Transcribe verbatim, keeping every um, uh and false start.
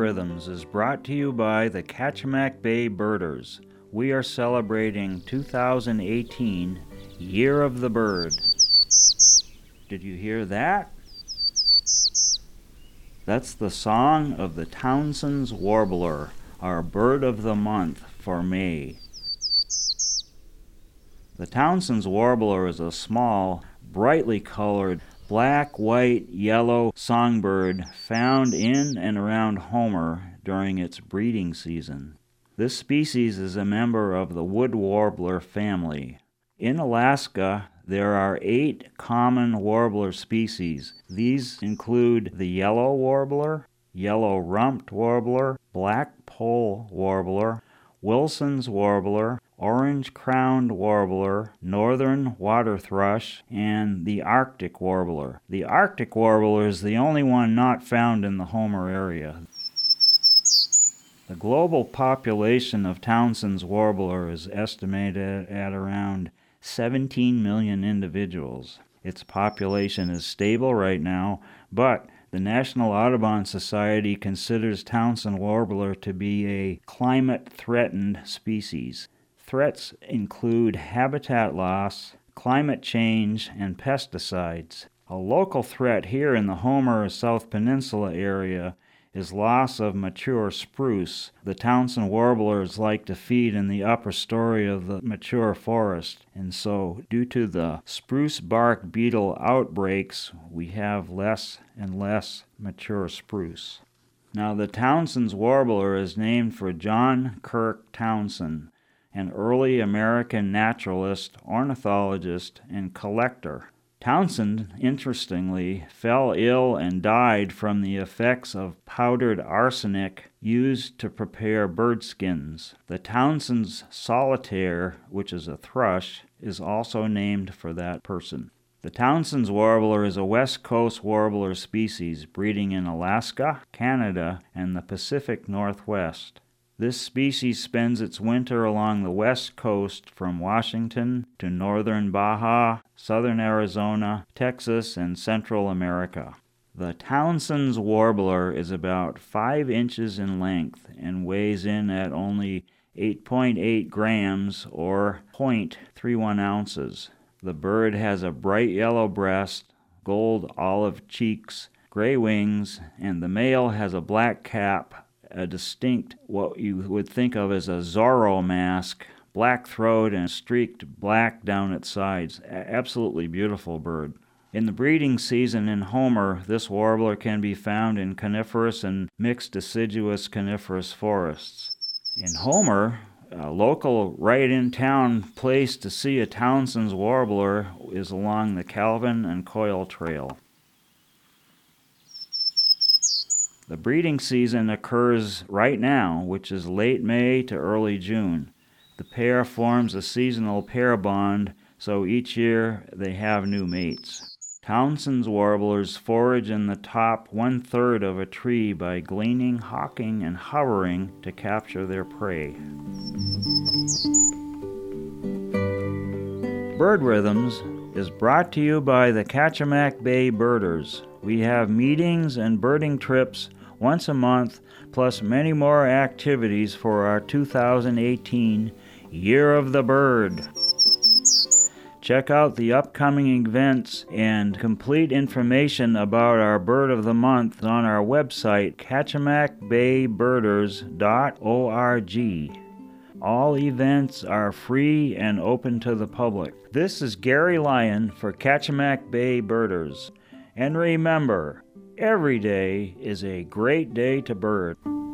Rhythms is brought to you by the Kachemak Bay Birders. We are celebrating two thousand eighteen, Year of the Bird. Did you hear that? That's the song of the Townsend's Warbler, our bird of the month for May. The Townsend's Warbler is a small, brightly colored, black, white, yellow songbird found in and around Homer during its breeding season. This species is a member of the wood warbler family. In Alaska, there are eight common warbler species. These include the yellow warbler, yellow-rumped warbler, black-poll warbler, Wilson's warbler, orange-crowned warbler, northern water thrush, and the Arctic warbler. The Arctic warbler is the only one not found in the Homer area. The global population of Townsend's warbler is estimated at around seventeen million individuals. Its population is stable right now, but the National Audubon Society considers Townsend warbler to be a climate-threatened species. Threats include habitat loss, climate change, and pesticides. A local threat here in the Homer South Peninsula area is loss of mature spruce. The Townsend warblers like to feed in the upper story of the mature forest, and so due to the spruce bark beetle outbreaks, we have less and less mature spruce. Now, the Townsend's warbler is named for John Kirk Townsend, an early American naturalist, ornithologist, and collector. Townsend, interestingly, fell ill and died from the effects of powdered arsenic used to prepare bird skins. The Townsend's solitaire, which is a thrush, is also named for that person. The Townsend's warbler is a West Coast warbler species, breeding in Alaska, Canada, and the Pacific Northwest. This species spends its winter along the west coast from Washington to northern Baja, southern Arizona, Texas, and Central America. The Townsend's warbler is about five inches in length and weighs in at only eight point eight grams or zero point three one ounces. The bird has a bright yellow breast, gold olive cheeks, gray wings, and the male has a black cap, a distinct, what you would think of as a Zorro mask, black throat, and streaked black down its sides. A- absolutely beautiful bird. In the breeding season in Homer, this warbler can be found in coniferous and mixed deciduous coniferous forests. In Homer, a local right-in-town place to see a Townsend's warbler is along the Calvin and Coyle Trail. The breeding season occurs right now, which is late May to early June. The pair forms a seasonal pair bond, so each year they have new mates. Townsend's warblers forage in the top one-third of a tree by gleaning, hawking, and hovering to capture their prey. Bird Rhythms is brought to you by the Kachemak Bay Birders. We have meetings and birding trips once a month, plus many more activities for our two thousand eighteen Year of the Bird. Check out the upcoming events and complete information about our Bird of the Month on our website, kachemak bay birders dot org. All events are free and open to the public. This is Gary Lyon for Kachemak Bay Birders. And remember, every day is a great day to bird.